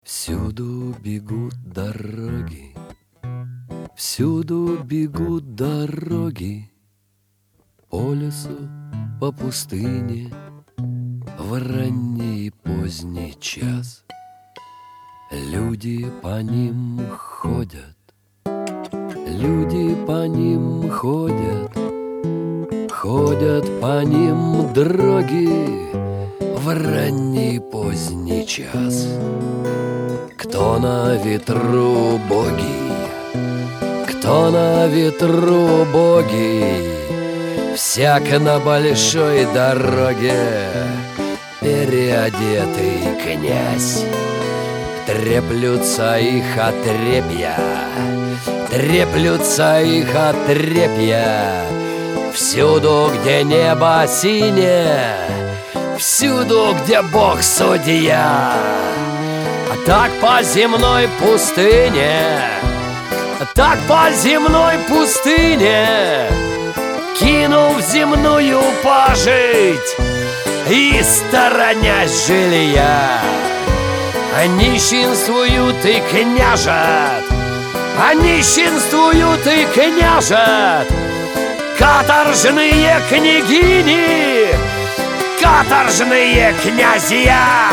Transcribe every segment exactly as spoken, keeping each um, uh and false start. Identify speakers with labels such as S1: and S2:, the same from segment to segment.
S1: Всюду бегут дороги, всюду бегут дороги, по лесу, по пустыне, в ранний и поздний час. Люди по ним ходят, люди по ним ходят, ходят по ним дороги в ранний и поздний час. Кто на ветру боги, кто на ветру боги, всяк на большой дороге переодетый князь. Треплются их отрепья, треплются их отрепья, всюду, где небо синее, всюду, где Бог судья. А так по земной пустыне, так по земной пустыне, кинув земную пожить и сторонясь жилья, нищенствуют и княжат, нищенствуют и княжат каторжные княгини, каторжные князья.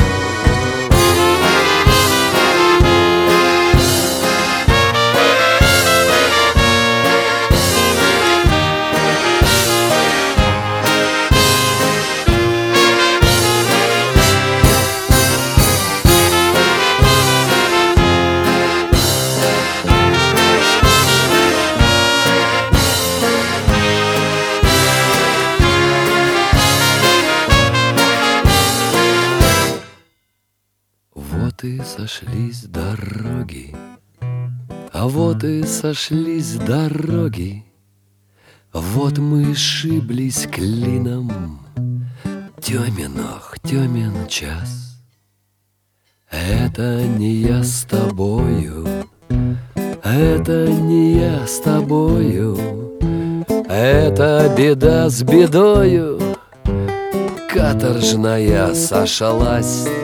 S1: Вот и сошлись дороги, а вот и сошлись дороги, вот мы сшиблись клином, темен, ох, темен час. Это не я с тобою, это не я с тобою, это беда с бедою, каторжная сошлась.